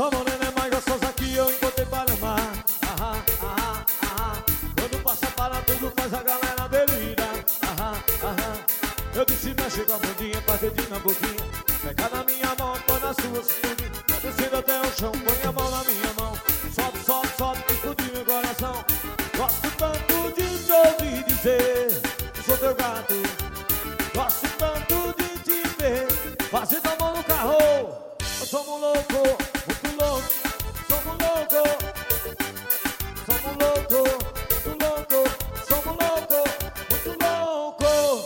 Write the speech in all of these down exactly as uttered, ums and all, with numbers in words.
Sua morena é mais gostosa que eu encontrei para amar. Aham, aham, aham. Quando passa para tudo faz a galera delirar. Aham, aham. Eu disse mexe com a bundinha, faz dedinho na boquinha. Pega na minha mão, põe na sua cintura. Vai descendo até o chão, põe a mão na minha mão. Sobe, sobe, sobe, explodiu meu coração. Gosto tanto de te ouvir dizer que sou teu gato. Gosto tanto de te ver fazendo amor no carro. Nós somos loucos, muito loucos. Somos loucos, somos loucos, muito loucos. Somos loucos, muito loucos.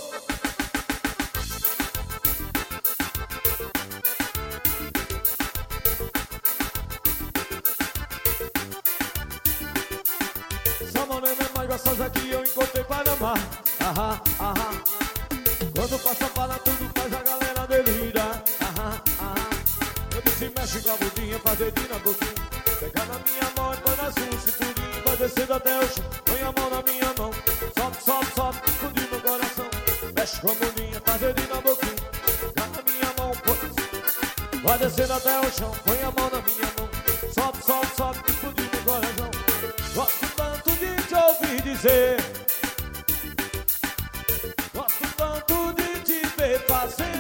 Sua morena é mais gostosa que eu encontrei para amar. Aham, aham. Quando passa para tudo faz a galera delirar. Aham, aham. Eu disse mexe com a bundinha, faz dedinho na boquinha. Pega na minha mão e põe na sua cinturinha. Vai descendo até o chão, põe a mão na minha mão. Sobe, sobe, sobe, explodiu meu coração. Mexe com a bundinha, faz dedinho na boquinha. Pega na minha mão, põe. Vai descendo até o chão, põe a mão na minha mão. Sobe, sobe, sobe, explodiu meu coração. Gosto tanto de te ouvir dizer. Gosto tanto de te ver fazer